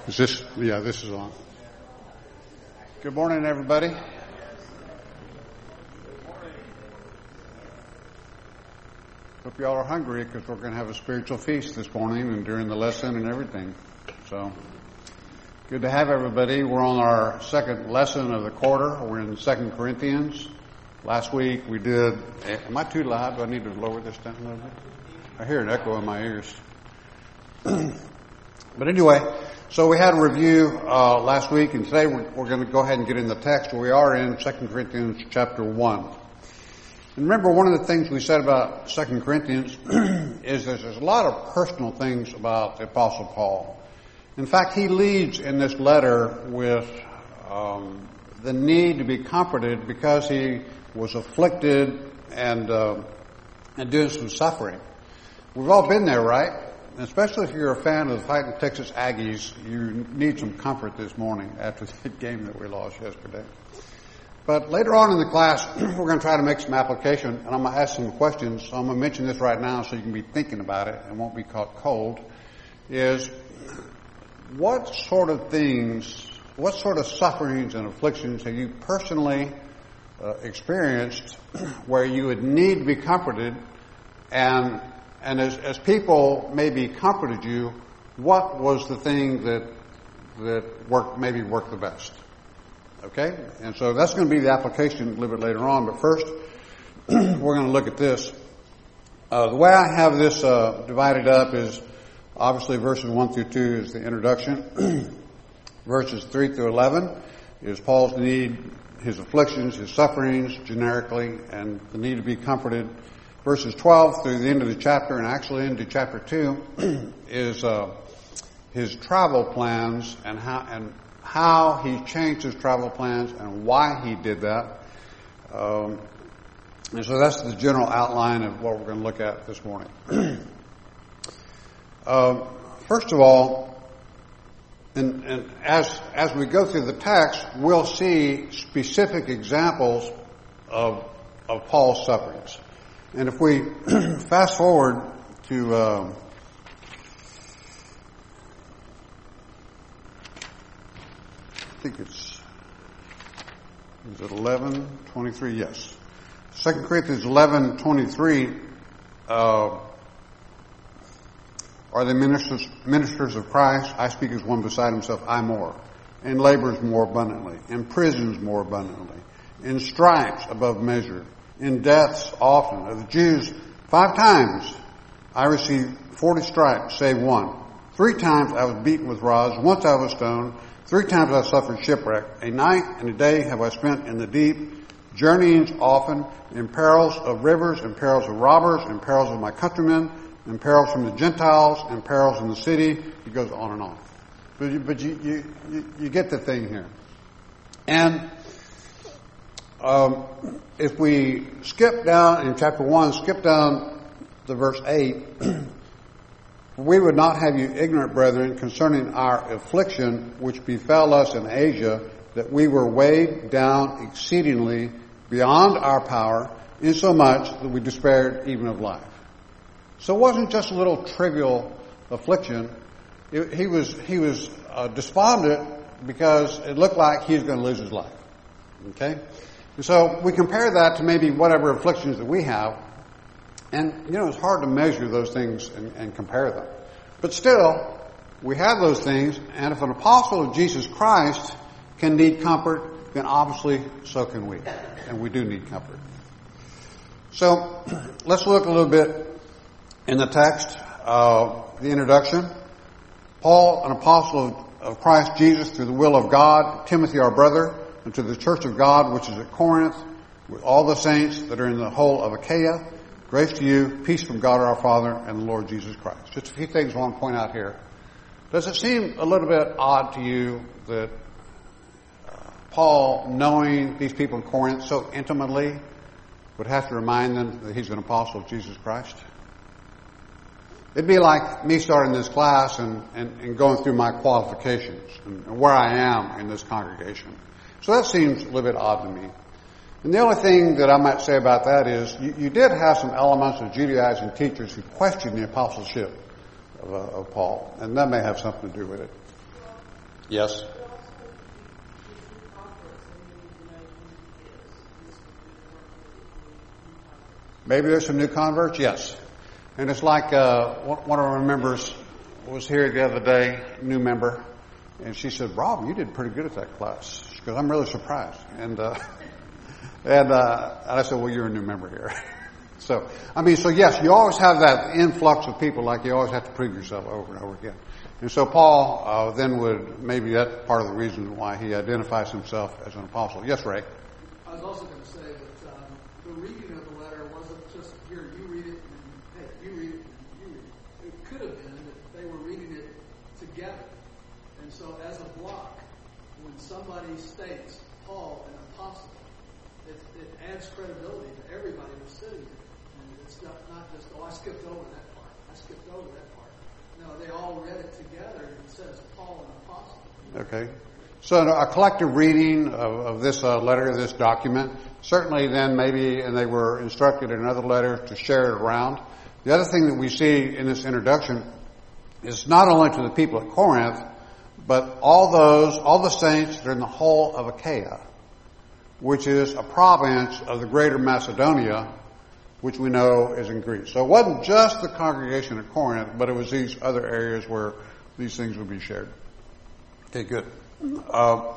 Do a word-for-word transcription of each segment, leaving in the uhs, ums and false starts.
Is this, yeah, this is on. Good morning, everybody. Hope you all are hungry because we're going to have a spiritual feast this morning and during the lesson and everything. So, good to have everybody. We're on our second lesson of the quarter. We're in Second Corinthians. Last week we did, am I too loud? Do I need to lower this down a little bit? I hear an echo in my ears. But anyway, so we had a review uh, last week, and today we're, we're going to go ahead and get in the text. We are in Second Corinthians chapter one. And remember, one of the things we said about Second Corinthians is that there's a lot of personal things about the Apostle Paul. In fact, he leads in this letter with um, the need to be comforted because he was afflicted and uh, and doing some suffering. We've all been there, right? Especially if you're a fan of the fighting Texas Aggies, you need some comfort this morning after the game that we lost yesterday. But later on in the class, we're going to try to make some application, and I'm going to ask some questions. So I'm going to mention this right now so you can be thinking about it and won't be caught cold, is what sort of things, what sort of sufferings and afflictions have you personally uh, experienced where you would need to be comforted, and And as, as people maybe comforted you, what was the thing that that worked maybe worked the best? Okay? And so that's going to be the application a little bit later on. But first, we're going to look at this. Uh, the way I have this uh, divided up is obviously verses one through two is the introduction. Verses three through eleven is Paul's need, his afflictions, his sufferings generically, and the need to be comforted. Verses twelve through the end of the chapter, and actually into chapter two, is uh, his travel plans and how and how he changed his travel plans and why he did that. Um, and so that's the general outline of what we're going to look at this morning. uh, first of all, and, and as as we go through the text, we'll see specific examples of of Paul's sufferings. And if we fast forward to uh, I think it's is it eleven twenty-three? Yes, Second Corinthians eleven twenty-three. Uh, are the ministers ministers of Christ? I speak as one beside himself. I more, in labors more abundantly, in prisons more abundantly, in stripes above measure, in deaths often. Of the Jews, five times I received forty stripes, save one. Three times I was beaten with rods. Once I was stoned. Three times I suffered shipwreck. A night and a day have I spent in the deep, journeyings often, in perils of rivers, in perils of robbers, in perils of my countrymen, in perils from the Gentiles, in perils in the city. It goes on and on. But you, but you, you, you, you get the thing here. And Um, if we skip down in chapter one, skip down to verse eight, we would not have you ignorant, brethren, concerning our affliction which befell us in Asia, that we were weighed down exceedingly beyond our power, insomuch that we despaired even of life. So it wasn't just a little trivial affliction. It, he was he was uh, despondent because it looked like he was going to lose his life. Okay? And so we compare that to maybe whatever afflictions that we have. And, you know, it's hard to measure those things and, and compare them. But still, we have those things. And if an apostle of Jesus Christ can need comfort, then obviously so can we. And we do need comfort. So let's look a little bit in the text, uh, the introduction. Paul, an apostle of, of Christ Jesus through the will of God, Timothy, our brother, and to the church of God which is at Corinth, with all the saints that are in the whole of Achaia, grace to you, peace from God our Father and the Lord Jesus Christ. Just a few things I want to point out here. Does it seem a little bit odd to you that uh, Paul, knowing these people in Corinth so intimately, would have to remind them that he's an apostle of Jesus Christ? It'd be like me starting this class and, and, and going through my qualifications and, and where I am in this congregation. So that seems a little bit odd to me. And the only thing that I might say about that is you, you did have some elements of Judaizing teachers who questioned the apostleship of, uh, of Paul, and that may have something to do with it. Yes. Maybe there's some new converts? Yes. And it's like uh, one of our members was here the other day, new member, and she said, Rob, you did pretty good at that class. She goes, I'm really surprised. And uh, and, uh, and I said, well, you're a new member here. So, I mean, so yes, you always have that influx of people, like you always have to prove yourself over and over again. And so Paul uh, then would, maybe that's part of the reason why he identifies himself as an apostle. Yes, Ray? I was also going to say that um, the reading of the letter wasn't just, here, you read it, and hey, you read it, and you read it. It could have been that they were reading it together. And so as a block, when somebody states Paul, an apostle, it, it adds credibility to everybody who's sitting there. And it's not, not just, oh, I skipped over that part. I skipped over that part. No, they all read it together, and it says Paul, an apostle. Okay. So a collective reading of, of this uh, letter, this document, certainly then maybe, and they were instructed in another letter to share it around. The other thing that we see in this introduction is not only to the people at Corinth, but all those, all the saints that are in the whole of Achaia, which is a province of the greater Macedonia, which we know is in Greece. So it wasn't just the congregation at Corinth, but it was these other areas where these things would be shared. Okay, good. Uh,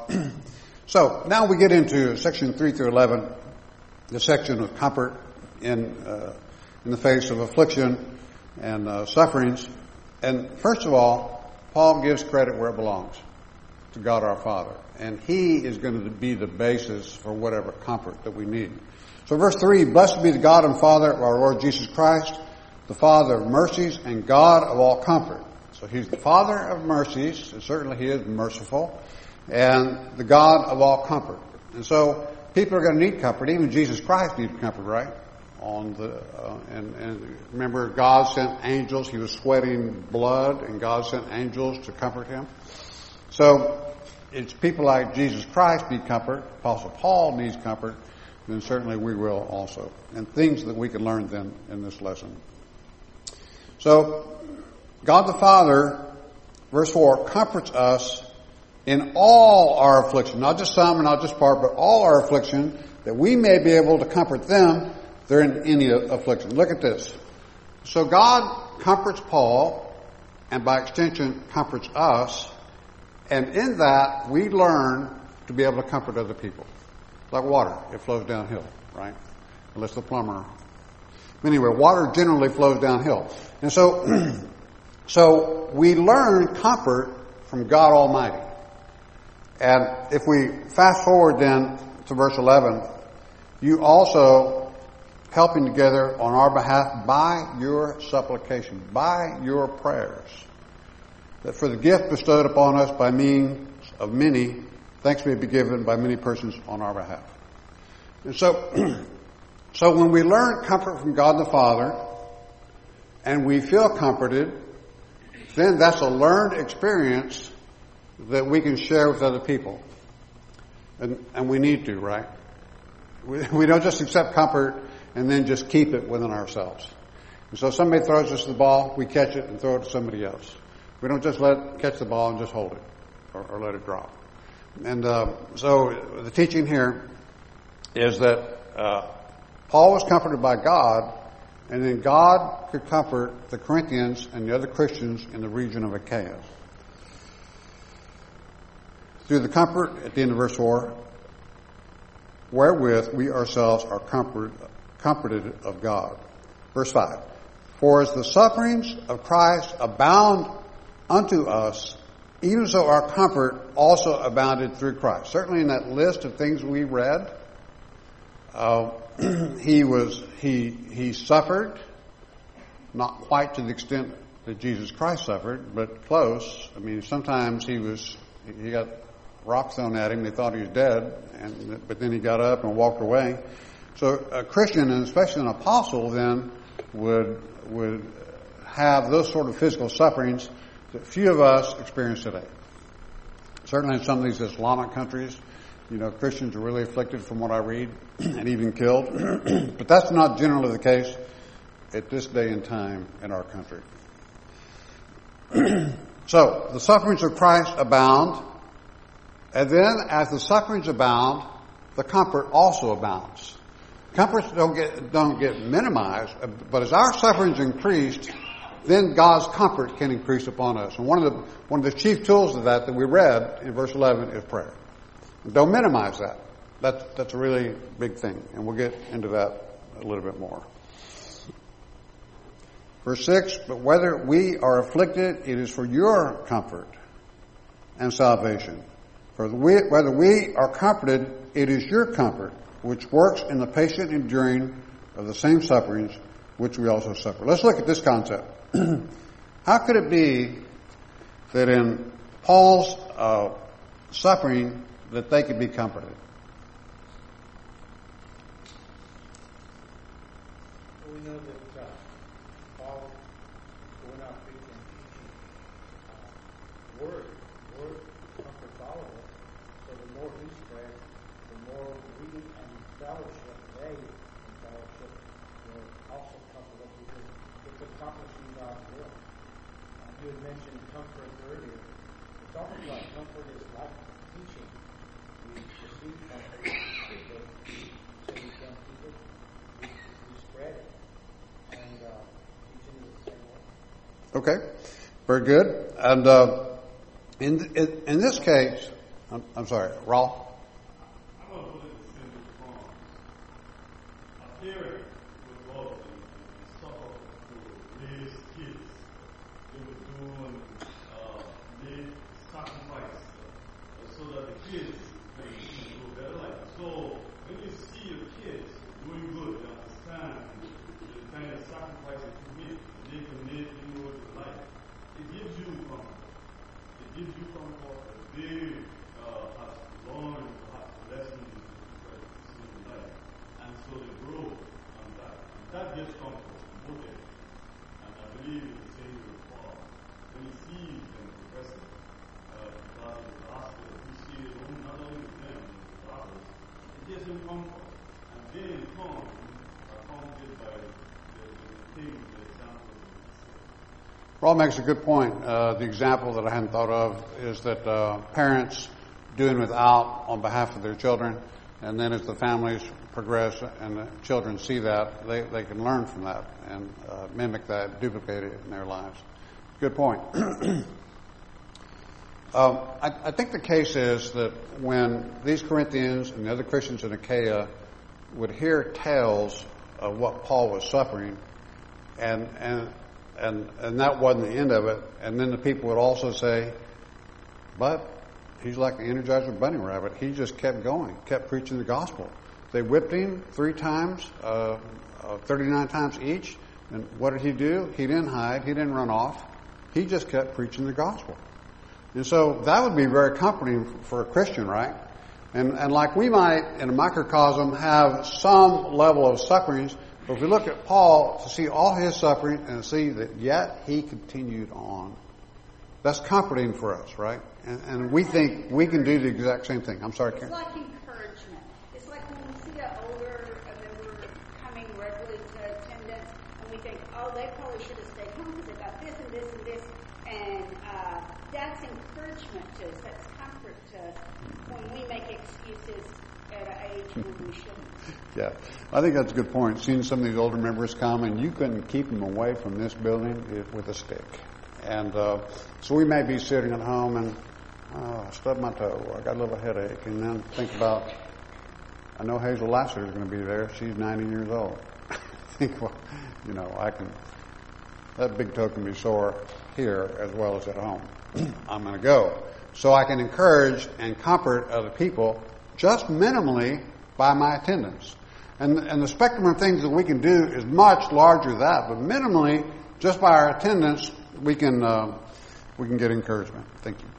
so now we get into section three through eleven, the section of comfort in uh, in the face of affliction and uh, sufferings. And first of all, Paul gives credit where it belongs, to God our Father. And He is going to be the basis for whatever comfort that we need. So verse three, blessed be the God and Father of our Lord Jesus Christ, the Father of mercies and God of all comfort. So He's the Father of mercies, and certainly He is merciful, and the God of all comfort. And so people are going to need comfort. Even Jesus Christ needed comfort, right? On the uh, and, and remember, God sent angels. He was sweating blood, and God sent angels to comfort him. So it's people like Jesus Christ need comfort. Apostle Paul needs comfort. Then certainly we will also. And things that we can learn then in this lesson. So God the Father, verse four, comforts us in all our affliction, not just some and not just part, but all our affliction, that we may be able to comfort them they're in any affliction. Look at this. So God comforts Paul, and by extension comforts us, and in that we learn to be able to comfort other people. Like water, it flows downhill, right? Unless the plumber. Anyway, water generally flows downhill. And so, so we learn comfort from God Almighty. And if we fast forward then to verse eleven, you also helping together on our behalf by your supplication, by your prayers, that for the gift bestowed upon us by means of many, thanks may be given by many persons on our behalf. And so, so when we learn comfort from God the Father, and we feel comforted, then that's a learned experience that we can share with other people. And, and we need to, right? We, we don't just accept comfort and then just keep it within ourselves. And so somebody throws us the ball, we catch it and throw it to somebody else. We don't just let catch the ball and just hold it or, or let it drop. And uh, so the teaching here is that uh, Paul was comforted by God, and then God could comfort the Corinthians and the other Christians in the region of Achaia. Through the comfort, at the end of verse four, wherewith we ourselves are comfort, comforted of God. Verse five, for as the sufferings of Christ abound unto us, even so our comfort also abounded through Christ. Certainly in that list of things we read, uh, he was he he suffered, not quite to the extent that Jesus Christ suffered, but close. I mean, sometimes he was he got rocks thrown at him. They thought he was dead, and but then he got up and walked away. So a Christian, and especially an apostle, then would would have those sort of physical sufferings that few of us experience today. Certainly in some of these Islamic countries, you know, Christians are really afflicted from what I read, and even killed. But that's not generally the case at this day and time in our country. So the sufferings of Christ abound And then as the sufferings abound, the comfort also abounds. Comforts don't get, don't get minimized, but as our sufferings increased, then God's comfort can increase upon us. And one of the, one of the chief tools of that that we read in verse eleven is prayer. Don't minimize that. That's, that's a really big thing. And we'll get into that a little bit more. Verse six, but whether we are afflicted, it is for your comfort and salvation. For we, whether we are comforted, it is your comfort, which works in the patient enduring of the same sufferings which we also suffer. Let's look at this concept. How could it be that in Paul's uh, suffering that they could be comforted? We know that uh, Paul went out preaching and teaching uh, word. Word comforts all of us. So the more he spread, the more we and fellowship, they in fellowship will also comfort us because it's accomplishing God's will. Uh, you had mentioned comfort earlier. It's almost like comfort is like teaching. We receive comfort, so we tell people, we, we spread it. And uh, teaching is the same way. Okay, very good. And uh, in, in in this case, I'm, I'm sorry, Raul. I'm going to put it in simple forms. A parent would love and suffer to raise kids. They would do and uh, make sacrifice uh, so that the kids can do better life. So when you see your kids doing good, you understand the kind of sacrifice that you make, they can make in your life. It gives you comfort. It gives you comfort that they uh, have learned perhaps lessons in life. And so they grow on that. And that gives comfort to both ends. And I believe in the same way with Paul. When he sees them progressing, uh, God in the gospel, he sees it not only with them, but with others, it gives him comfort. And they in turn are comforted by the, the, the things, the examples of the Raul makes a good point. Uh, the example that I hadn't thought of is that uh, parents doing without on behalf of their children, and then as the families progress and the children see that, they, they can learn from that and uh, mimic that, duplicate it in their lives. Good point. um, I, I think the case is that when these Corinthians and the other Christians in Achaia would hear tales of what Paul was suffering, and and and and that wasn't the end of it, and then the people would also say, but he's like the Energizer Bunny Rabbit. He just kept going, kept preaching the gospel. They whipped him three times, uh, uh, thirty-nine times each. And what did he do? He didn't hide. He didn't run off. He just kept preaching the gospel. And so that would be very comforting for a Christian, right? And, and like we might, in a microcosm, have some level of sufferings, but if we look at Paul to see all his suffering and see that yet he continued on, that's comforting for us, right? And, and we think we can do the exact same thing. I'm sorry, It's Karen. like encouragement. It's like when we see an older member coming regularly to attendance, and we think, oh, they probably should have stayed home because they got this and this and this, and uh, that's encouragement to us. That's comfort to us when we make excuses at an age when we shouldn't. Yeah, I think that's a good point. Seeing some of these older members come, and you couldn't keep them away from this building with a stick. And uh, so we may be sitting at home and, oh, I stubbed my toe, I got a little headache, and then think about, I know Hazel Lasser is going to be there. She's ninety years old. Think, well, you know, I can, that big toe can be sore here as well as at home. I'm going to go. So I can encourage and comfort other people just minimally by my attendance. And, and the spectrum of things that we can do is much larger than that, but minimally, just by our attendance, we can uh, we can get encouragement. Thank you.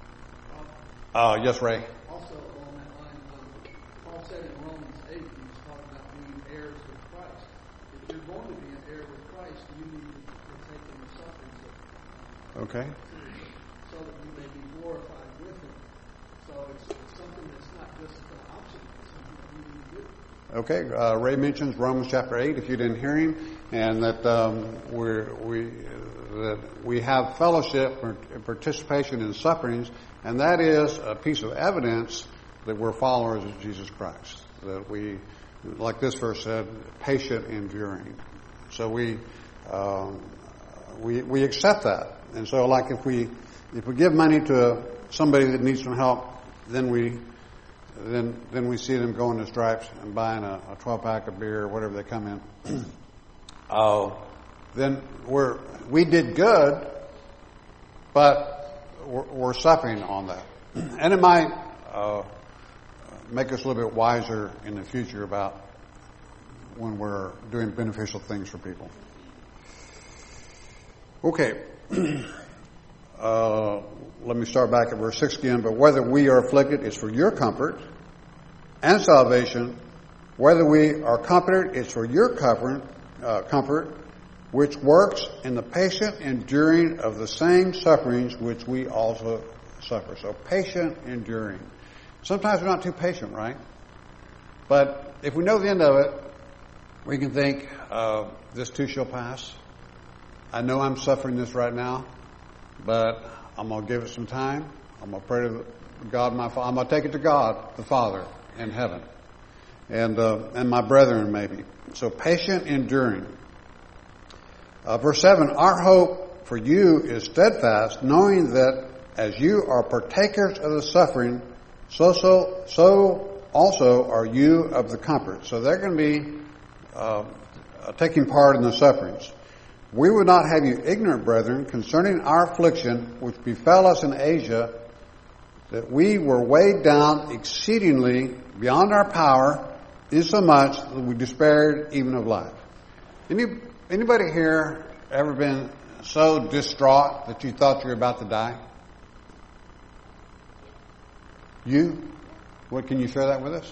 Uh, yes, Ray. Also along that line, um, Paul said in Romans eight, he was talking about being heirs with Christ. If you're going to be an heir with Christ, you need to partake in the sufferings of Okay. so that you may be glorified with him. So it's, it's something that's not just an option, it's something that you need to do. Okay. Uh, Ray mentions Romans chapter eight, if you didn't hear him, and that um, we're, we that we have fellowship and participation in sufferings, and that is a piece of evidence that we're followers of Jesus Christ. That we, like this verse said, patient enduring. So we um, we we accept that. And so, like if we if we give money to somebody that needs some help, then we then then we see them going to Stripes and buying a, a twelve pack of beer or whatever they come in. uh, then we're we did good, but we're, we're suffering on that, and it might uh, make us a little bit wiser in the future about when we're doing beneficial things for people. Okay. Uh, let me start back at verse six again. But whether we are afflicted, it's for your comfort and salvation. Whether we are comforted, it's for your comfort, uh, comfort, which works in the patient enduring of the same sufferings which we also suffer. So patient enduring. Sometimes we're not too patient, right? But if we know the end of it, we can think, uh, this too shall pass. I know I'm suffering this right now, but I'm going to give it some time. I'm going to pray to God, my Father. I'm going to take it to God, the Father, in heaven. And uh, and my brethren, maybe. So patient enduring. Uh, verse seven, our hope for you is steadfast, knowing that as you are partakers of the suffering, so so so also are you of the comfort. So they're going to be uh, taking part in the sufferings. We would not have you ignorant, brethren, concerning our affliction which befell us in Asia, that we were weighed down exceedingly beyond our power, insomuch that we despaired even of life. Any, anybody here ever been so distraught that you thought you were about to die? You? What, can you share that with us?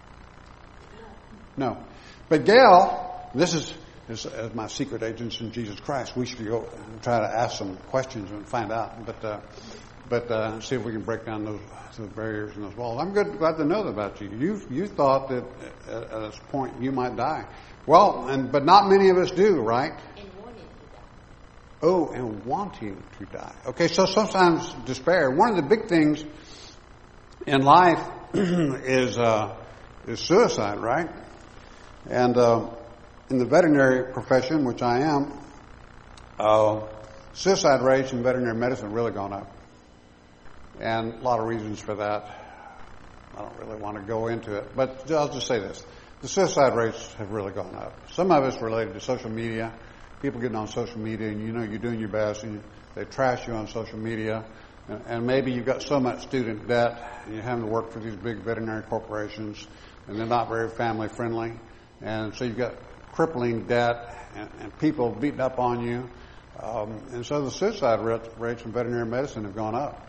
No. But Gail, this is... As, as my secret agents in Jesus Christ, we should go and try to ask some questions and find out, but uh, but uh, see if we can break down those, those barriers and those walls. I'm good, glad to know that about you. You you thought that at, at this point you might die. Well, and but not many of us do, right? And wanting to die. Oh, and wanting to die. Okay, so sometimes despair. One of the big things in life is uh, is suicide, right? And uh, in the veterinary profession, which I am, uh, suicide rates in veterinary medicine have really gone up. And a lot of reasons for that. I don't really want to go into it, but I'll just say this. The suicide rates have really gone up. Some of it's related to social media. People getting on social media, and you know you're doing your best, and you, they trash you on social media. And, and maybe you've got so much student debt, and you're having to work for these big veterinary corporations, and they're not very family friendly. And so you've got crippling debt and, and people beating up on you. Um, and so the suicide rates in veterinary medicine have gone up.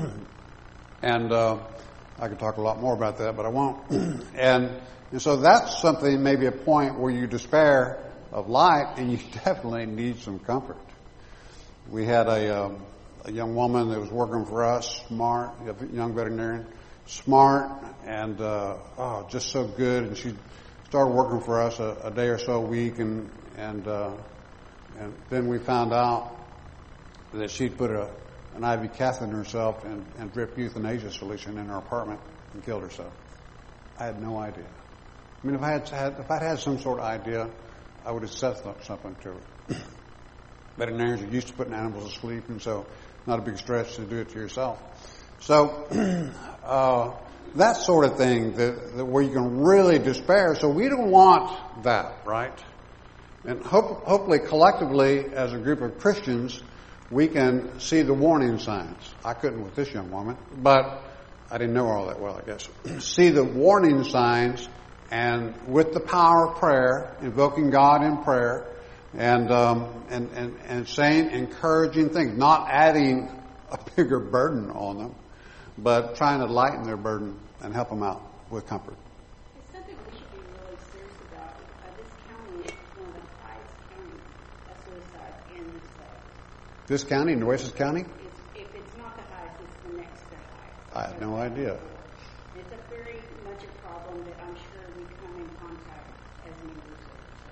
and uh, I could talk a lot more about that, but I won't. and, and so that's something, maybe a point where you despair of life and you definitely need some comfort. We had a, um, a young woman that was working for us, smart, a young veterinarian, smart and uh, oh, just so good. And she started working for us a, a day or so a week, and and uh, and then we found out that she'd put a an I V catheter in herself and, and dripped euthanasia solution in her apartment and killed herself. I had no idea. I mean, if I had, had if I'd had some sort of idea, I would have said something to her. Veterinarians are used to putting animals to sleep, and so not a big stretch to do it to yourself. So. uh, That sort of thing, that, that where you can really despair. So we don't want that, right? And hope, hopefully, collectively, as a group of Christians, we can see the warning signs. I couldn't with this young woman, but I didn't know her all that well, I guess. See the warning signs, and with the power of prayer, invoking God in prayer, and um, and, and and saying encouraging things, not adding a bigger burden on them, but trying to lighten their burden and help them out with comfort. It's something we should be really serious about. Uh, this county is one of the highest counties of suicide in the state. This county, Nueces County? It's, if it's not the highest, it's the next to highest. I had no idea. It's a very much a problem that I'm sure we come in contact as members of.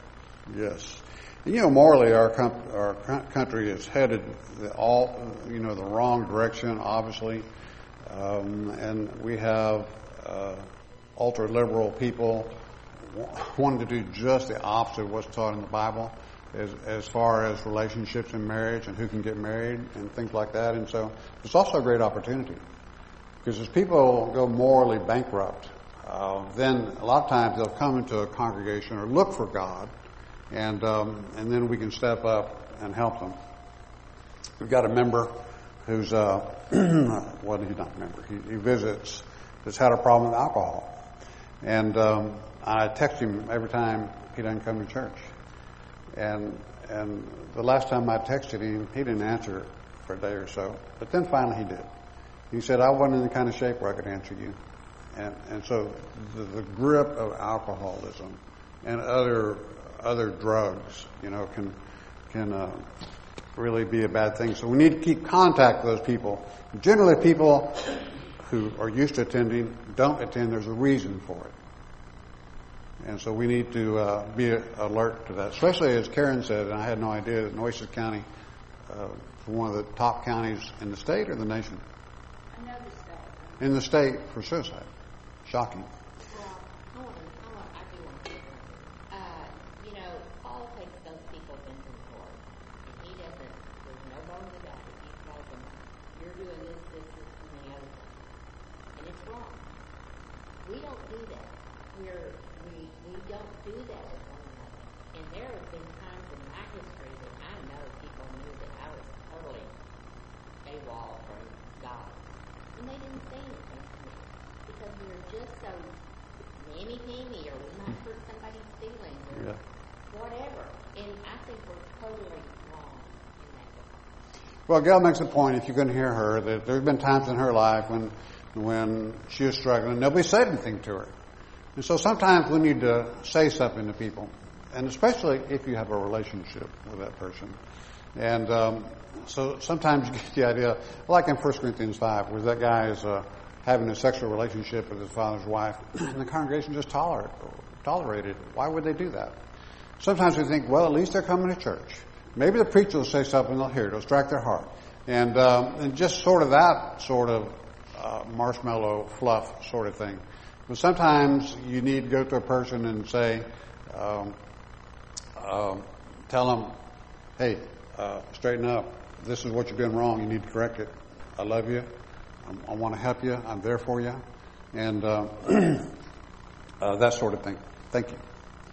Yes. And, you know, morally, our com- our country is headed the all, you know, the wrong direction, obviously. Um, and we have uh, ultra-liberal people wanting to do just the opposite of what's taught in the Bible as, as far as relationships and marriage and who can get married and things like that. And so it's also a great opportunity because as people go morally bankrupt, uh, then a lot of times they'll come into a congregation or look for God, and um, and then we can step up and help them. We've got a member who's, uh, well, he's not a member, he, he visits, that's had a problem with alcohol. And um, I text him every time he doesn't come to church. And and the last time I texted him, he didn't answer for a day or so. But then finally he did. He said, I wasn't in the kind of shape where I could answer you. And and so the, the grip of alcoholism and other other drugs, you know, can can uh, really be a bad thing. So we need to keep contact with those people. Generally, people who are used to attending don't attend. There's a reason for it. And so we need to uh, be alert to that, especially as Karen said, and I had no idea that Nueces County uh, is one of the top counties in the state or the nation? I know the state. In the state for suicide. Shocking. Well, I want to, I want, I do want to say uh, you know, Paul takes those people into the court, and he doesn't, there's no bones about it. He tells them, you're doing this, this, this, and the other thing. And it's wrong. We don't do that. We're, we, we don't do that as one another. And there have been times in my history that I know people knew that I was totally AWOL from God. And they didn't say anything to me. Because we were just so mammy-pammy, or we might hurt somebody's feelings, or Yeah. whatever. And I think we're totally wrong in that regard. Well, Gail makes a point, if you couldn't hear her, that there have been times in her life when when she was struggling, nobody said anything to her. And so sometimes we need to say something to people, and especially if you have a relationship with that person. And um, so sometimes you get the idea, like in First Corinthians five, where that guy is uh, having a sexual relationship with his father's wife, and the congregation just tolerate, tolerated it. Why would they do that? Sometimes we think, well, at least they're coming to church. Maybe the preacher will say something, they'll hear it, it'll strike their heart. And, um, and just sort of that sort of uh, marshmallow fluff sort of thing. But sometimes you need to go to a person and say, um, um, tell them, hey, uh, straighten up. This is what you're doing wrong. You need to correct it. I love you. I'm, I want to help you. I'm there for you. And uh, uh, that sort of thing. Thank you.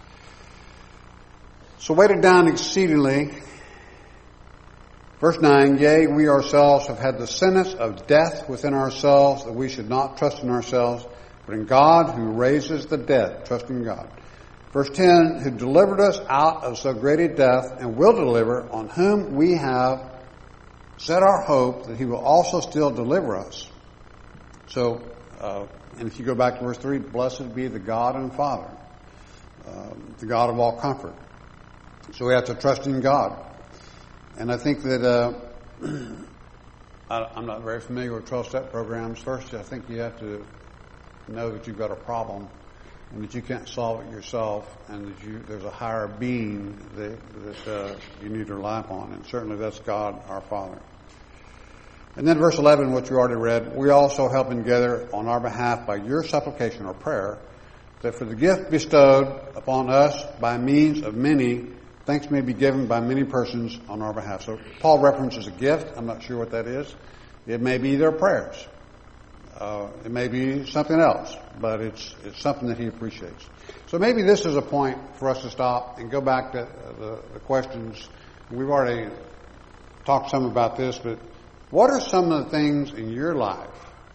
So weighted down exceedingly. Verse nine, yea, we ourselves have had the sentence of death within ourselves, that we should not trust in ourselves, but in God who raises the dead, trust in God. Verse ten, who delivered us out of so great a death, and will deliver, on whom we have set our hope that he will also still deliver us. So, uh, and if you go back to verse three, blessed be the God and Father, uh, the God of all comfort. So we have to trust in God. And I think that uh, I, I'm not very familiar with twelve-step programs. First, I think you have to know that you've got a problem and that you can't solve it yourself, and that you, there's a higher being that, that uh, you need to rely upon. And certainly that's God, our Father. And then verse eleven, which we already read, we also help together on our behalf by your supplication or prayer, that for the gift bestowed upon us by means of many, thanks may be given by many persons on our behalf. So Paul references a gift. I'm not sure what that is. It may be their prayers. Uh, it may be something else, but it's it's something that he appreciates. So maybe this is a point for us to stop and go back to the, the questions. We've already talked some about this, but what are some of the things in your life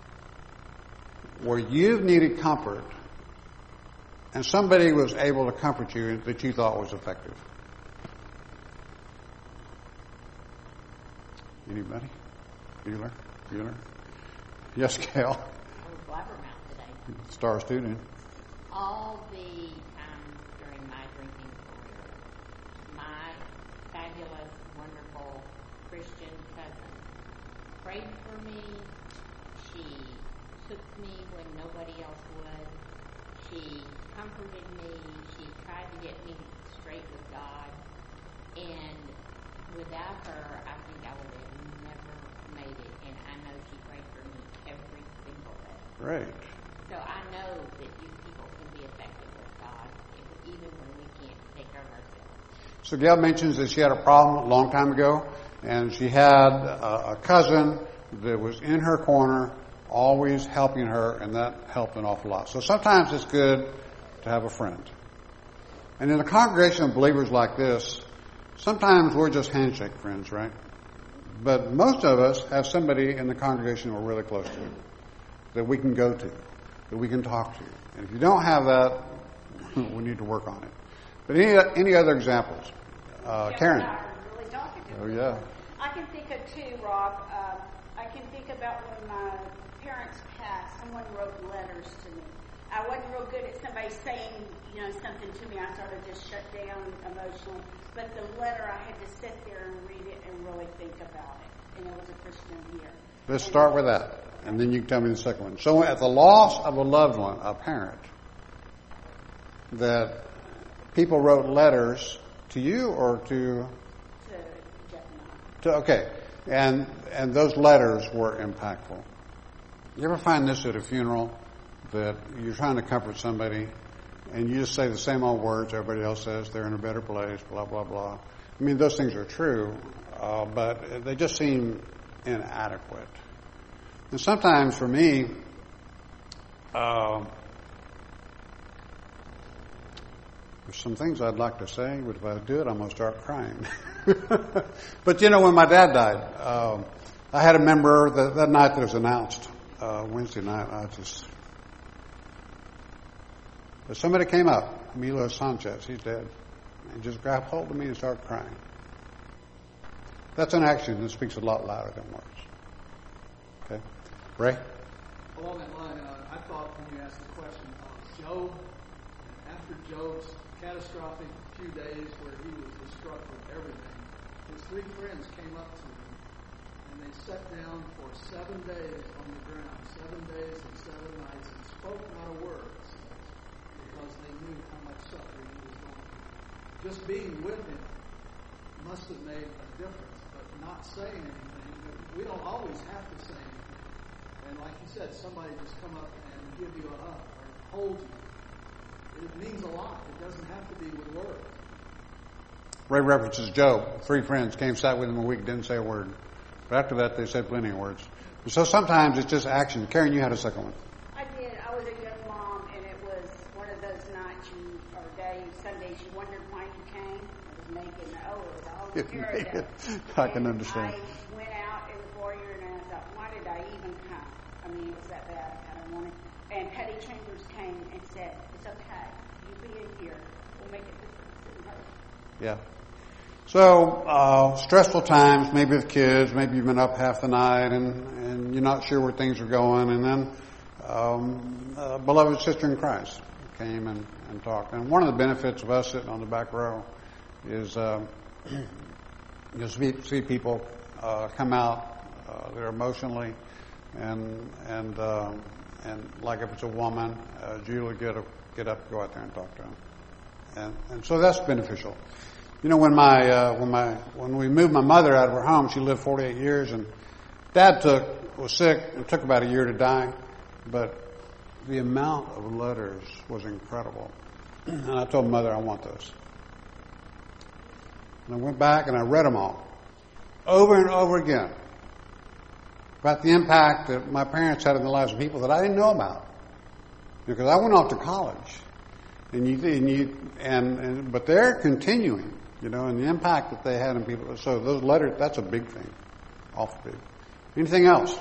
where you've needed comfort and somebody was able to comfort you that you thought was effective? Anybody? Bueller? Bueller? Yes, Gail. I was blabbermouth today. Star student. All the times during my drinking career, my fabulous, wonderful Christian cousin prayed for me. She took me when nobody else would. She comforted me. She tried to get me straight with God. And without her, I think I would have never made it. And I know she prayed for me every single day. Great. So I know that you people can be effective with God, if, even when we can't take care of ourselves. So Gail mentions that she had a problem a long time ago, and she had a, a cousin that was in her corner, always helping her, and that helped an awful lot. So sometimes it's good to have a friend. And in a congregation of believers like this, sometimes we're just handshake friends, right? But most of us have somebody in the congregation we're really close to, that we can go to, that we can talk to. And if you don't have that, we need to work on it. But any any other examples? Uh, Karen. Really talking to Oh, me. yeah. I can think of two, Rob. Uh, I can think about when my parents passed, someone wrote letters to me. I wasn't real good at somebody saying, you know, something to me. I sort of just shut down emotionally. But the letter, I had to sit there and read it and really think about it. And it was a Christian year. Let's And start with that, and then you can tell me the second one. So at the loss of a loved one, a parent, that people wrote letters to you or to... To Jeff and I. to okay, and and those letters were impactful. You ever find this at a funeral, that you're trying to comfort somebody, and you just say the same old words everybody else says, they're in a better place, blah, blah, blah. I mean, those things are true, uh, but they just seem inadequate. And sometimes for me, uh, there's some things I'd like to say, but if I do it, I'm going to start crying. But, you know, when my dad died, uh, I had a member that, that night that was announced, uh, Wednesday night, I just... But somebody came up, Milo Sanchez, he's dead, and just grabbed hold of me and started crying. That's an action that speaks a lot louder than words. Okay? Ray? Along that line, uh, I thought when you asked the question of Job, after Job's catastrophic few days where he was struck with everything, his three friends came up to him and they sat down for seven days on the ground, seven days and seven nights, and spoke not a word, because they knew how much suffering he was going through. Just being with him must have made a difference, but not saying anything. We don't always have to say anything. And like you said, somebody just come up and give you a hug or hold you. It means a lot. It doesn't have to be with words. Ray references Job. Three friends came, sat with him a week, didn't say a word. But after that, they said plenty of words. So sometimes it's just action. Karen, you had a second one. I did. I was a young mom, and it was one of those nights you, or days, Sundays, you wondered why you came. I was making, oh, it was all the paradise. I can understand. I went out in the foyer, and I thought, why did I even come? I mean, it was that bad. I don't want it. And Patty Chambers came and said, it's okay. You be in here. We'll make a difference in her. Yeah. So, uh, stressful times, maybe with kids, maybe you've been up half the night and, and you're not sure where things are going. And then, um, a beloved sister in Christ came and, and talked. And one of the benefits of us sitting on the back row is, uh, you'll see, see people, uh, come out, uh, they're emotionally and, and, uh, and like if it's a woman, uh, Julie get up, get up, go out there and talk to them. And, and so that's beneficial. You know, when my uh, when my when we moved my mother out of her home, she lived forty-eight years, and Dad took was sick. It took about a year to die, but the amount of letters was incredible. And I told Mother, I want those. And I went back and I read them all, over and over again, about the impact that my parents had in the lives of people that I didn't know about, because I went off to college, and you and you and, and but they're continuing. You know, and the impact that they had on people. So those letters, that's a big thing. Awful big. Anything else?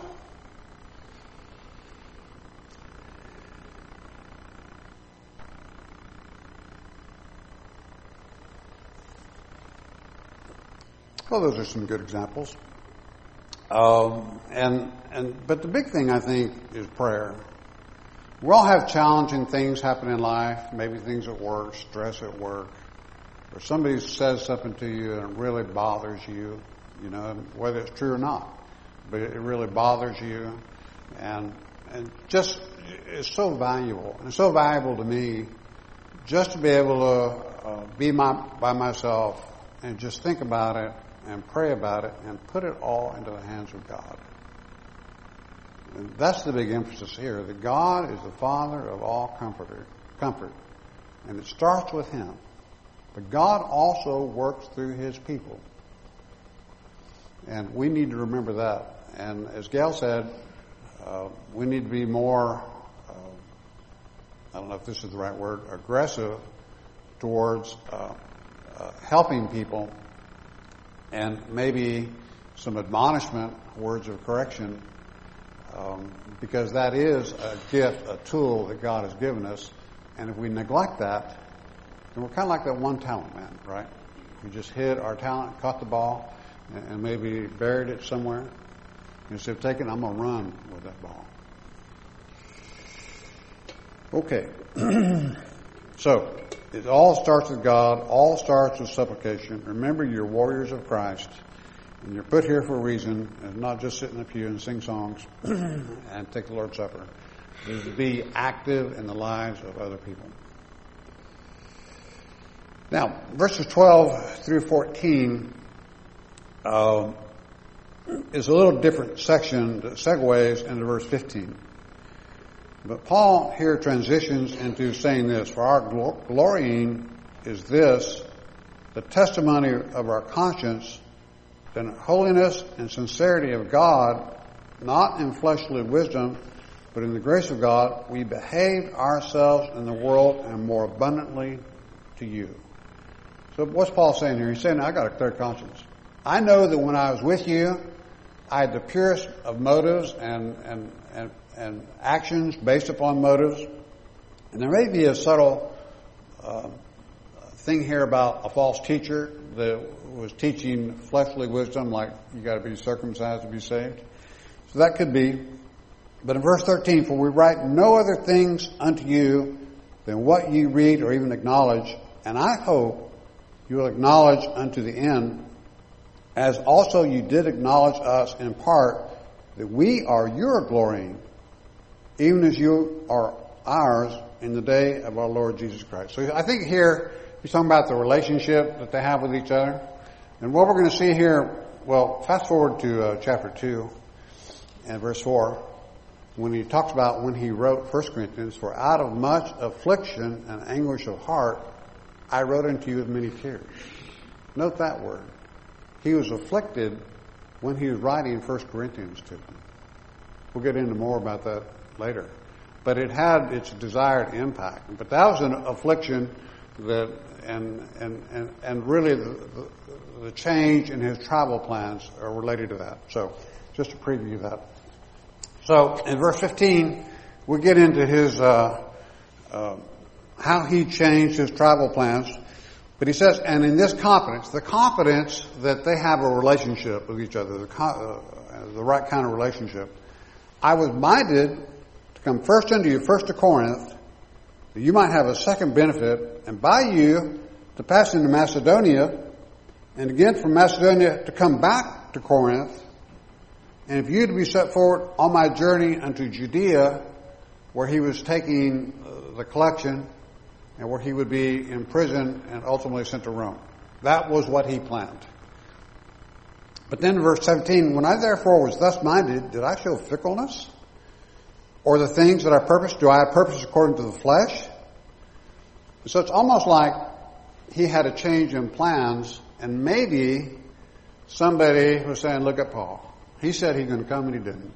Well, those are some good examples. Um, and, and, but the big thing, I think, is prayer. We all have challenging things happen in life, maybe things at work, stress at work. Or somebody says something to you and it really bothers you, you know, whether it's true or not, but it really bothers you, and and just it's so valuable. And it's so valuable to me just to be able to uh, be my, by myself and just think about it and pray about it and put it all into the hands of God. And that's the big emphasis here, that God is the Father of all comforter, comfort. And it starts with Him. But God also works through His people. And we need to remember that. And as Gail said, uh, we need to be more, uh, I don't know if this is the right word, aggressive towards uh, uh, helping people, and maybe some admonishment, words of correction, um, because that is a gift, a tool that God has given us. And if we neglect that, then we're kind of like that one talent man, right? We just hid our talent, caught the ball, and maybe buried it somewhere. Instead of taking it, I'm going to run with that ball. Okay. So, it all starts with God. All starts with supplication. Remember, you're warriors of Christ. And you're put here for a reason, and not just sit in the pew and sing songs and take the Lord's Supper. Is to be active in the lives of other people. Now, verses twelve through fourteen uh, is a little different section that segues into verse fifteen. But Paul here transitions into saying this, for our gl- glorying is this, the testimony of our conscience, that in holiness and sincerity of God, not in fleshly wisdom, but in the grace of God, we behaved ourselves in the world and more abundantly to you. So what's Paul saying here? He's saying, I got a clear conscience. I know that when I was with you, I had the purest of motives and, and, and, and actions based upon motives. And there may be a subtle uh, thing here about a false teacher that was teaching fleshly wisdom, like you got to be circumcised to be saved. So that could be. But in verse thirteen, for we write no other things unto you than what ye read or even acknowledge, and I hope you will acknowledge unto the end, as also you did acknowledge us in part, that we are your glorying, even as you are ours in the day of our Lord Jesus Christ. So I think here he's talking about the relationship that they have with each other. And what we're going to see here, well, fast forward to uh, chapter two and verse four, when he talks about when he wrote First Corinthians, for out of much affliction and anguish of heart, I wrote unto you with many tears. Note that word. He was afflicted when he was writing First Corinthians to them. We'll get into more about that later. But it had its desired impact. But that was an affliction that, and and and, and really the, the, the change in his travel plans are related to that. So just to preview that. So in verse fifteen, we get into his uh, uh, how he changed his travel plans. But he says, and in this confidence, the confidence that they have a relationship with each other, the, uh, the right kind of relationship, I was minded to come first unto you, first to Corinth, that you might have a second benefit, and by you to pass into Macedonia, and again from Macedonia to come back to Corinth, and if you to be set forward on my journey unto Judea, where he was taking the collection, and where he would be imprisoned and ultimately sent to Rome. That was what he planned. But then in verse seventeen, when I therefore was thus minded, did I show fickleness? Or the things that I purposed, do I purpose according to the flesh? So it's almost like he had a change in plans, and maybe somebody was saying, look at Paul. He said he's going to come and he didn't.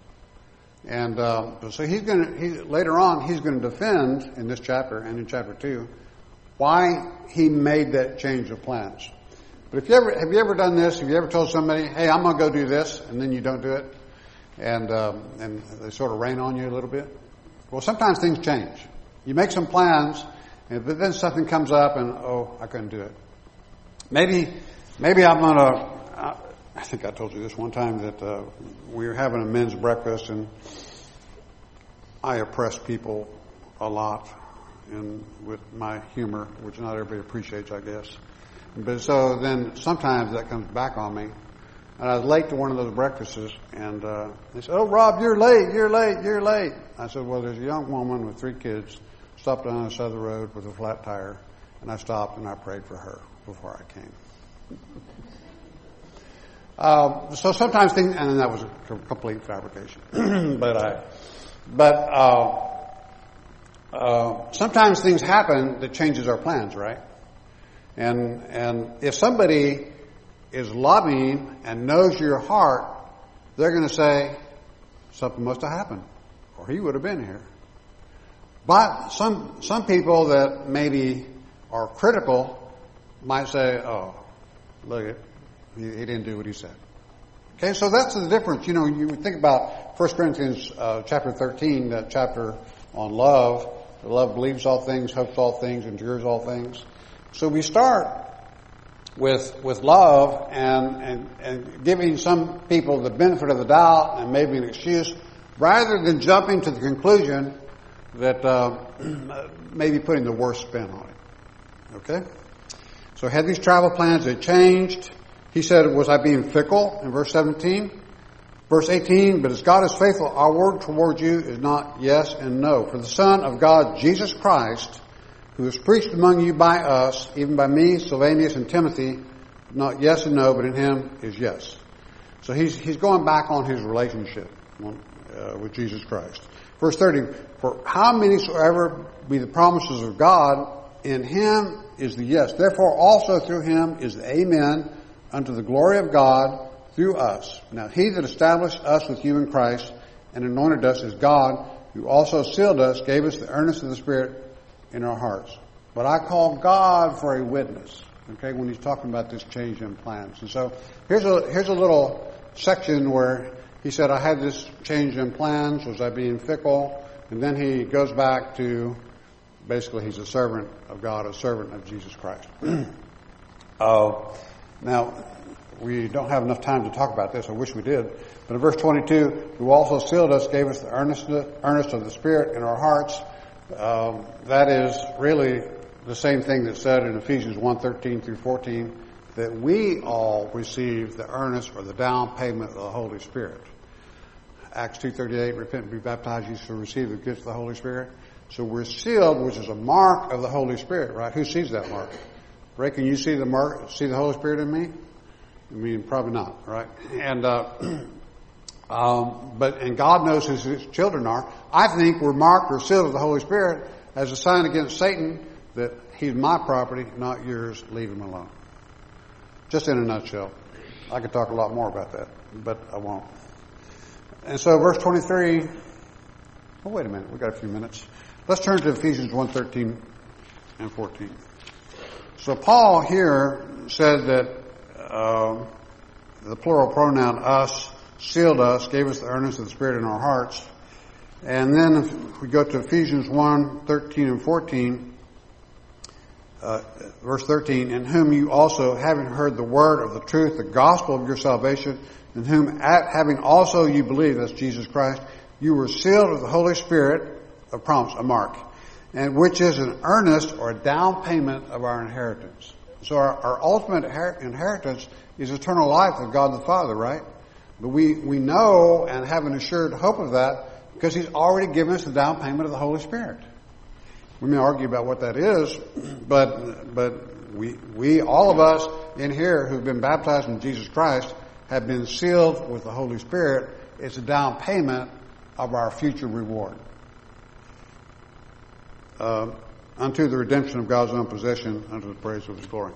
And uh, so he's going to, he, later on, he's going to defend in this chapter and in chapter two why he made that change of plans. But if you ever, have you ever done this? Have you ever told somebody, hey, I'm going to go do this, and then you don't do it? And, um, and they sort of rain on you a little bit? Well, sometimes things change. You make some plans, and but then something comes up and, oh, I couldn't do it. Maybe, maybe I'm going to, uh, I think I told you this one time that uh, we were having a men's breakfast, and I oppress people a lot in, with my humor, which not everybody appreciates, I guess. But so then sometimes that comes back on me. And I was late to one of those breakfasts, and uh, they said, oh, Rob, you're late, you're late, you're late. I said, well, there's a young woman with three kids stopped on the side of the road with a flat tire, and I stopped and I prayed for her before I came. Um, so sometimes things, and that was a complete fabrication. but I, but uh, uh, sometimes things happen that changes our plans, right? And and if somebody is loving and knows your heart, they're going to say something must have happened, or he would have been here. But some some people that maybe are critical might say, "Oh, look at." He, he didn't do what he said. Okay, so that's the difference. You know, you think about First Corinthians uh, chapter thirteen, that chapter on love. Love believes all things, hopes all things, endures all things. So we start with with love and, and, and giving some people the benefit of the doubt and maybe an excuse, rather than jumping to the conclusion that uh, maybe putting the worst spin on it. Okay? So had these travel plans, they changed. He said, was I being fickle? In verse seventeen. Verse eighteen, but as God is faithful, our word toward you is not yes and no. For the Son of God, Jesus Christ, who is preached among you by us, even by me, Silvanus, and Timothy, not yes and no, but in him is yes. So he's he's going back on his relationship uh, with Jesus Christ. Verse thirty, for how many soever be the promises of God, in him is the yes. Therefore also through him is the amen, unto the glory of God through us. Now he that established us with you in Christ and anointed us is God, who also sealed us, gave us the earnest of the Spirit in our hearts. But I call God for a witness, okay, when he's talking about this change in plans. And so here's a here's a little section where he said, I had this change in plans, was I being fickle? And then he goes back to, basically he's a servant of God, a servant of Jesus Christ. uh, now, we don't have enough time to talk about this. I wish we did. But in verse twenty-two, who also sealed us, gave us the earnest, earnest of the Spirit in our hearts. Um, that is really the same thing that's said in Ephesians one, thirteen through fourteen, that we all receive the earnest or the down payment of the Holy Spirit. Acts two thirty-eight, repent and be baptized, you shall receive the gift of the Holy Spirit. So we're sealed, which is a mark of the Holy Spirit, right? Who sees that mark? Ray, can you see the mark, see the Holy Spirit in me? I mean, probably not, right? And, uh, um, but, and God knows who his children are. I think we're marked or sealed with the Holy Spirit as a sign against Satan that he's my property, not yours, leave him alone. Just in a nutshell. I could talk a lot more about that, but I won't. And so verse twenty-three, oh, wait a minute, we've got a few minutes. Let's turn to Ephesians one, thirteen and fourteen. So Paul here said that uh, the plural pronoun us sealed us, gave us the earnest of the Spirit in our hearts. And then if we go to Ephesians one, thirteen and fourteen, uh, verse thirteen, in whom you also, having heard the word of the truth, the gospel of your salvation, in whom at, having also you believe, that's Jesus Christ, you were sealed with the Holy Spirit, a promise, a mark, and which is an earnest or a down payment of our inheritance. So our, our ultimate inheritance is eternal life with God the Father, right? But we, we know and have an assured hope of that because he's already given us the down payment of the Holy Spirit. We may argue about what that is, but but we we all of us in here who've been baptized in Jesus Christ have been sealed with the Holy Spirit. It's a down payment of our future reward. Uh, unto the redemption of God's own possession, unto the praise of his glory.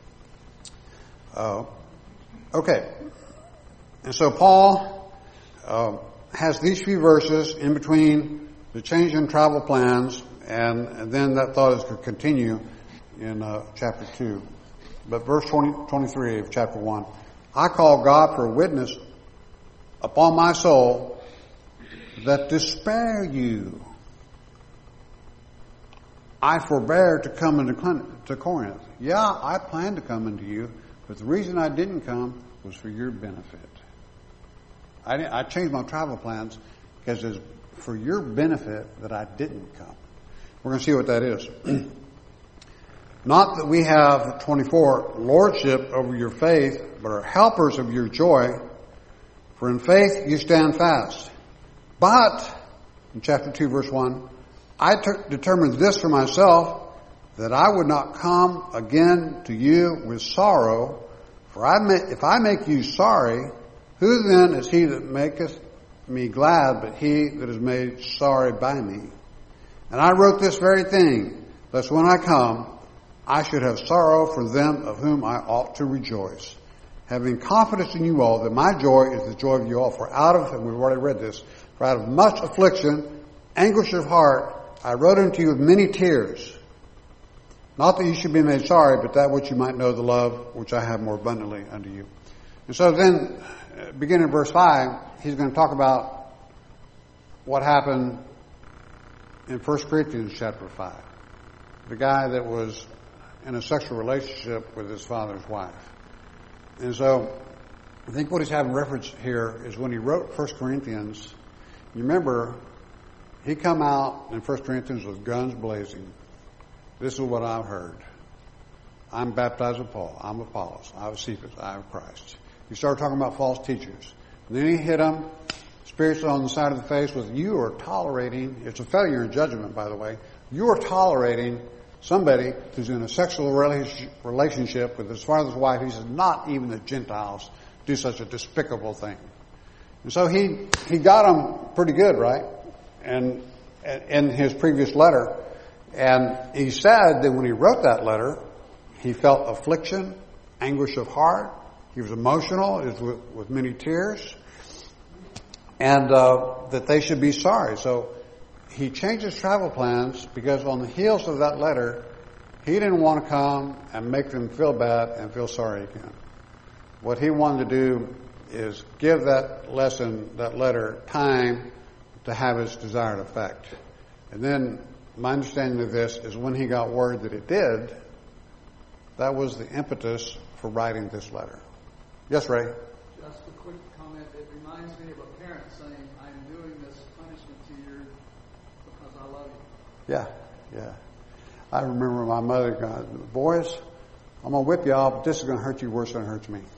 Uh, okay. And so Paul uh, has these few verses in between the change in travel plans, and, and then that thought is to continue in uh, chapter two. But verse twenty, twenty-three of chapter one, I call God for a witness upon my soul that to spare you I forbear to come into to Corinth. Yeah, I planned to come into you, but the reason I didn't come was for your benefit. I, didn't, I changed my travel plans because it's for your benefit that I didn't come. We're going to see what that is. Not that we have, twenty-four, lordship over your faith, but are helpers of your joy. For in faith you stand fast. But, in chapter two, verse one, I ter- determined this for myself, that I would not come again to you with sorrow. For I may, if I make you sorry, who then is he that maketh me glad but he that is made sorry by me? And I wrote this very thing, lest when I come, I should have sorrow for them of whom I ought to rejoice, having confidence in you all that my joy is the joy of you all. For out of, and we've already read this, for out of much affliction, anguish of heart, I wrote unto you with many tears. Not that you should be made sorry, but that which you might know the love which I have more abundantly unto you. And so then, beginning in verse five, he's going to talk about what happened in First Corinthians chapter five. The guy that was in a sexual relationship with his father's wife. And so, I think what he's having reference here is when he wrote First Corinthians, you remember, he come out in First Corinthians with guns blazing. This is what I've heard. I'm baptized with Paul. I'm Apollos. I have Cephas. I have Christ. He started talking about false teachers. And then he hit them spiritually on the side of the face with, you are tolerating, it's a failure in judgment, by the way, you are tolerating somebody who's in a sexual relationship with his father's wife. He says, not even the Gentiles do such a despicable thing. And so he, he got them pretty good, right? And, and in his previous letter. And he said that when he wrote that letter, he felt affliction, anguish of heart. He was emotional, it was with, with many tears. And uh, that they should be sorry. So he changed his travel plans because on the heels of that letter, he didn't want to come and make them feel bad and feel sorry again. What he wanted to do is give that lesson, that letter, time to have its desired effect. And then my understanding of this is when he got word that it did, that was the impetus for writing this letter. Yes, Ray? Just a quick comment. It reminds me of a parent saying, I'm doing this punishment to you because I love you. Yeah, yeah. I remember my mother going, boys, I'm going to whip y'all, but this is going to hurt you worse than it hurts me.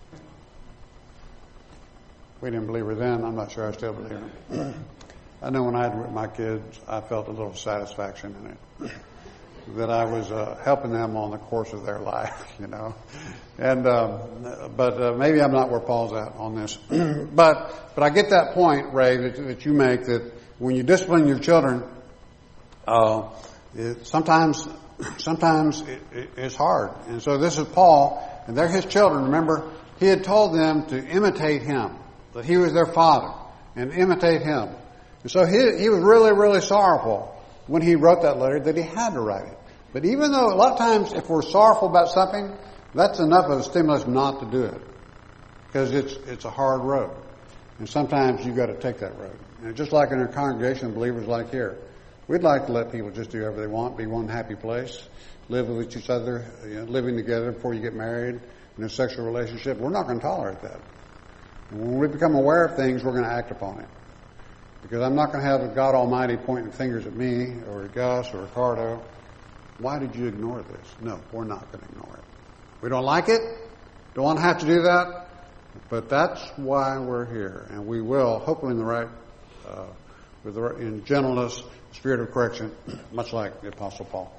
We didn't believe her then. I'm not sure I still believe her. I know when I had with my kids, I felt a little satisfaction in it. That I was uh, helping them on the course of their life, you know. And um, but uh, maybe I'm not where Paul's at on this. but but I get that point, Ray, that, that you make, that when you discipline your children, uh, it, sometimes sometimes it, it, it's hard. And so this is Paul, and they're his children. Remember, he had told them to imitate him, that he was their father, and imitate him. And so he he was really, really sorrowful when he wrote that letter that he had to write it. But even though a lot of times if we're sorrowful about something, that's enough of a stimulus not to do it. Because it's it's a hard road. And sometimes you've got to take that road. And just like in our congregation of believers like here, we'd like to let people just do whatever they want, be one happy place, live with each other, you know, living together before you get married, in a sexual relationship. We're not going to tolerate that. And when we become aware of things, we're going to act upon it. Because I'm not going to have God Almighty pointing fingers at me or at Gus or Ricardo. Why did you ignore this? No, we're not going to ignore it. We don't like it. Don't want to have to do that. But that's why we're here. And we will, hopefully in the right, uh, with the, in gentleness, spirit of correction, much like the Apostle Paul.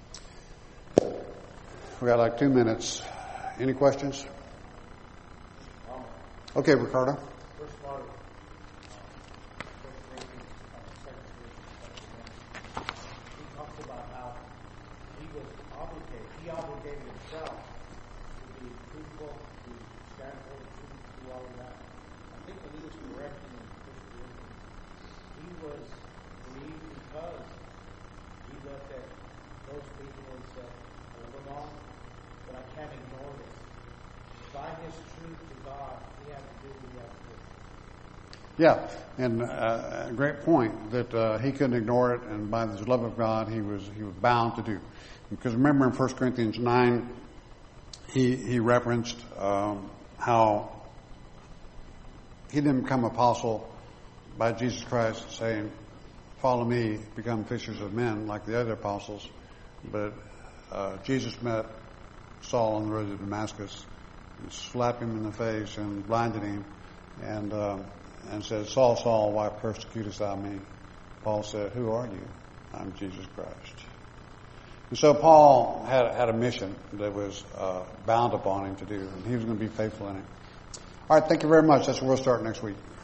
We got like two minutes. Any questions? Okay, Ricardo. Yeah, and uh, a great point that uh, he couldn't ignore it, and by the love of God, he was he was bound to do. Because remember in First Corinthians nine, he he referenced um, how he didn't become apostle by Jesus Christ saying, "Follow me, become fishers of men," like the other apostles. But uh, Jesus met Saul on the road to Damascus, and slapped him in the face and blinded him, and. Um, And said, Saul, Saul, why persecutest thou me? Paul said, who are you? I'm Jesus Christ. And so Paul had, had a mission that was uh, bound upon him to do, and he was going to be faithful in it. All right, thank you very much. That's where we'll start next week.